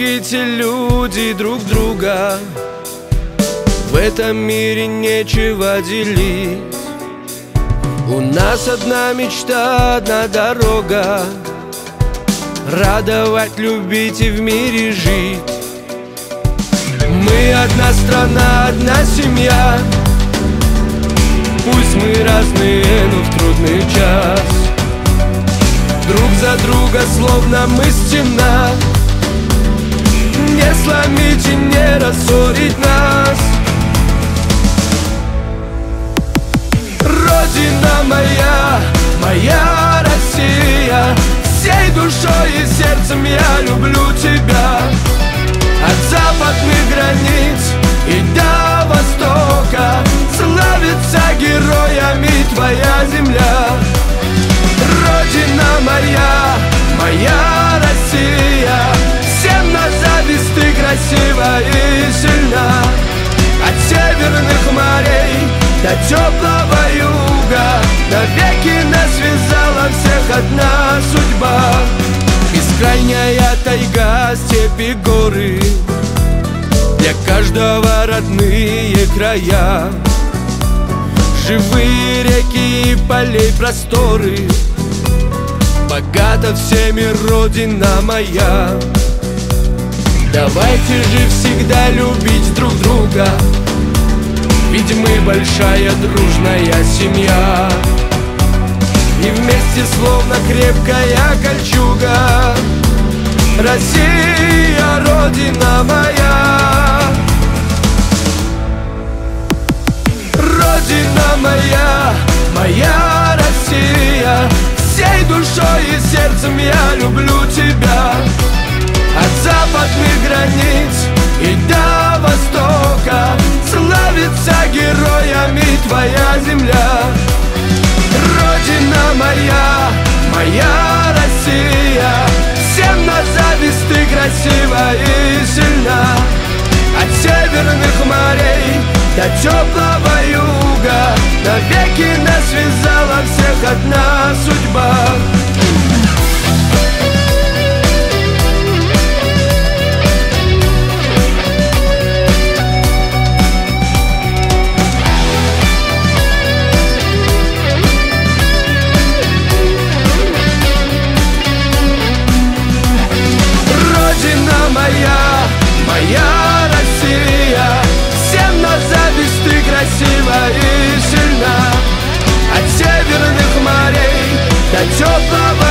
любите люди друг друга. В этом мире нечего делить. У нас одна мечта, одна дорога: радовать, любить и в мире жить. Мы одна страна, одна семья. Пусть мы разные, но в трудный час друг за друга словно мы стена. Не сломить и не рассорить нас. Родина моя, моя Россия, всей душой и сердцем я люблю тебя. От западных границ и до востока славится героями твоя земля. Родина моя, моя Россия, всем на зависть ты красива и сильна. От северных морей до теплого юга навеки нас связала всех одна судьба. Бескрайняя тайга, степи, горы, для каждого родные края. Живые реки и полей просторы, богата всеми родина моя. Давайте же всегда любить друг друга, ведь мы большая дружная семья. И вместе словно крепкая кольчуга. Россия, родина моя. Родина моя, моя Россия, всей душой и сердцем я люблю тебя. От западных границ и до востока славится героями твоя земля. Родина моя, моя Россия, всем на зависть ты красива и сильна. От северных морей до теплого юга навеки нас связала всех одна судьба. Моя Россия, всем на зависть ты красива и сильна. От северных морей до теплого